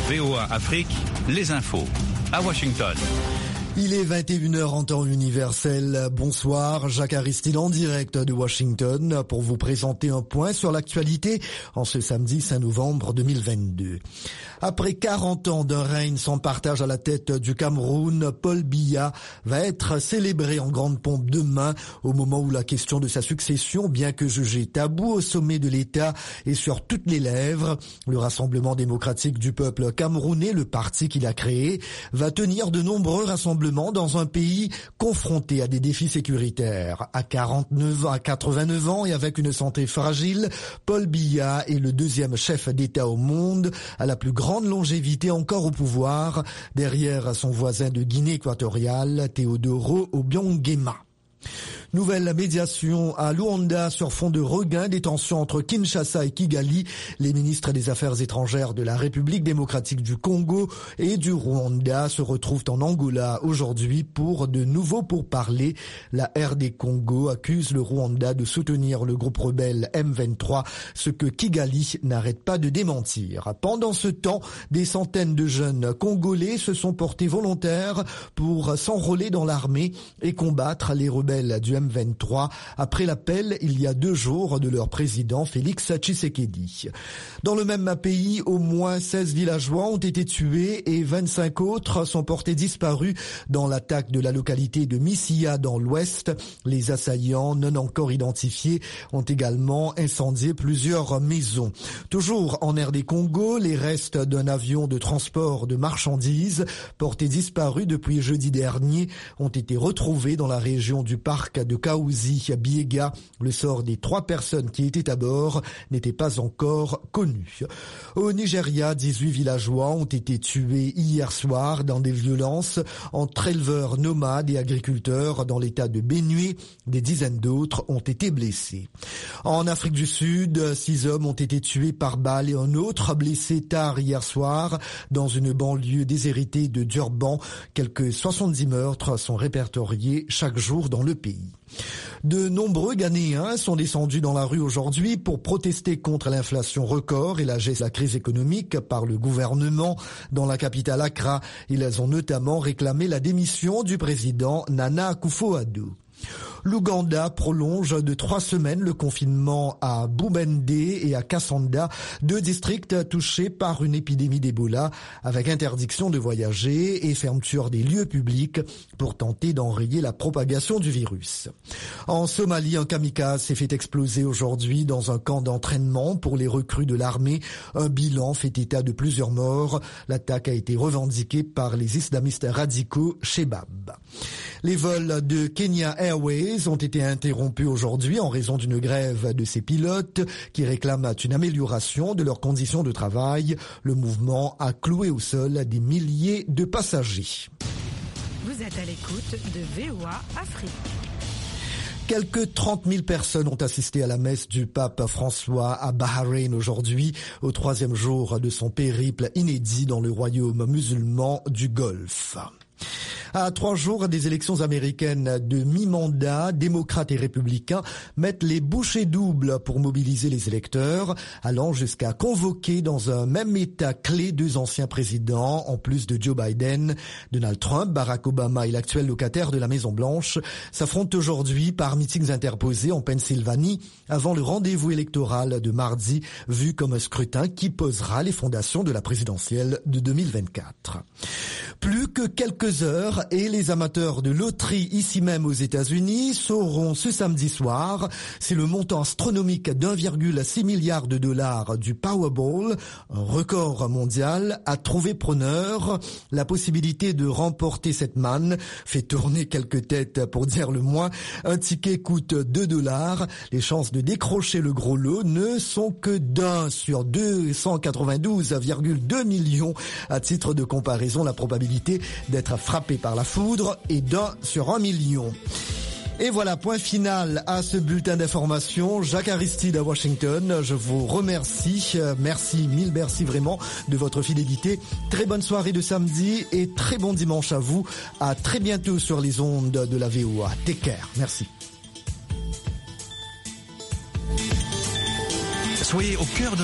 VOA Afrique, les infos. À Washington. Il est 21h en temps universel. Bonsoir, Jacques Aristide en direct de Washington pour vous présenter un point sur l'actualité en ce samedi 5 novembre 2022. Après 40 ans d'un règne sans partage à la tête du Cameroun, Paul Biya va être célébré en grande pompe demain au moment où la question de sa succession, bien que jugée taboue au sommet de l'État, est sur toutes les lèvres. Le Rassemblement démocratique du peuple camerounais, le parti qu'il a créé, va tenir de nombreux rassemblements dans un pays confronté à des défis sécuritaires. À 89 ans et avec une santé fragile, Paul Biya est le deuxième chef d'État au monde à la plus grande longévité encore au pouvoir, derrière son voisin de Guinée équatoriale, Teodoro Obiang-Nguema. Nouvelle médiation à Luanda sur fond de regain des tensions entre Kinshasa et Kigali. Les ministres des Affaires étrangères de la République démocratique du Congo et du Rwanda se retrouvent en Angola aujourd'hui pour de nouveaux pourparlers. La RD Congo accuse le Rwanda de soutenir le groupe rebelle M23, ce que Kigali n'arrête pas de démentir. Pendant ce temps, des centaines de jeunes Congolais se sont portés volontaires pour s'enrôler dans l'armée et combattre les rebelles du M23 après l'appel il y a 2 jours de leur président Félix Tshisekedi. Dans le même pays, au moins 16 villageois ont été tués et 25 autres sont portés disparus dans l'attaque de la localité de Missia dans l'ouest. Les assaillants non encore identifiés ont également incendié plusieurs maisons. Toujours en RD Congo, les restes d'un avion de transport de marchandises porté disparu depuis jeudi dernier ont été retrouvés dans la région du parc de Kaouzi à Biega. Le sort des 3 personnes qui étaient à bord n'était pas encore connu. Au Nigeria, 18 villageois ont été tués hier soir dans des violences entre éleveurs nomades et agriculteurs dans l'état de Benue. Des dizaines d'autres ont été blessés. En Afrique du Sud, 6 hommes ont été tués par balle et un autre blessé tard hier soir dans une banlieue déshéritée de Durban. Quelques 70 meurtres sont répertoriés chaque jour dans le pays. De nombreux Ghanéens sont descendus dans la rue aujourd'hui pour protester contre l'inflation record et la gestion de la crise économique par le gouvernement. Dans la capitale Accra, ils ont notamment réclamé la démission du président Nana Akufo-Addo. L'Ouganda prolonge de 3 semaines le confinement à Bubende et à Kassanda, 2 districts touchés par une épidémie d'Ebola, avec interdiction de voyager et fermeture des lieux publics pour tenter d'enrayer la propagation du virus. En Somalie, un kamikaze s'est fait exploser aujourd'hui dans un camp d'entraînement pour les recrues de l'armée. Un bilan fait état de plusieurs morts. L'attaque a été revendiquée par les islamistes radicaux Shebab. Les vols de Kenya Airways ont été interrompus aujourd'hui en raison d'une grève de ses pilotes qui réclament une amélioration de leurs conditions de travail. Le mouvement a cloué au sol des milliers de passagers. Vous êtes à l'écoute de VOA Afrique. Quelques 30 000 personnes ont assisté à la messe du pape François à Bahreïn aujourd'hui, au 3e jour de son périple inédit dans le royaume musulman du Golfe. À 3 jours des élections américaines de mi-mandat, démocrates et républicains mettent les bouchées doubles pour mobiliser les électeurs, allant jusqu'à convoquer dans un même État clé 2 anciens présidents, en plus de Joe Biden. Donald Trump, Barack Obama et l'actuel locataire de la Maison-Blanche s'affrontent aujourd'hui par meetings interposés en Pennsylvanie avant le rendez-vous électoral de mardi, vu comme un scrutin qui posera les fondations de la présidentielle de 2024. Plus que quelques heures et les amateurs de loterie ici même aux États-Unis sauront ce samedi soir si le montant astronomique d'1,6 milliard de dollars du Powerball, un record mondial, a trouvé preneur. La possibilité de remporter cette manne fait tourner quelques têtes pour dire le moins. Un ticket coûte $2. Les chances de décrocher le gros lot ne sont que d'1 sur 292,2 millions. À titre de comparaison, la probabilité d'être frappé par la foudre est d'1 sur 1 million. Et voilà, point final à ce bulletin d'information. Jacques Aristide à Washington, je vous remercie. Mille merci vraiment de votre fidélité. Très bonne soirée de samedi et très bon dimanche à vous. À très bientôt sur les ondes de la VOA. Take care. Merci. Soyez au cœur de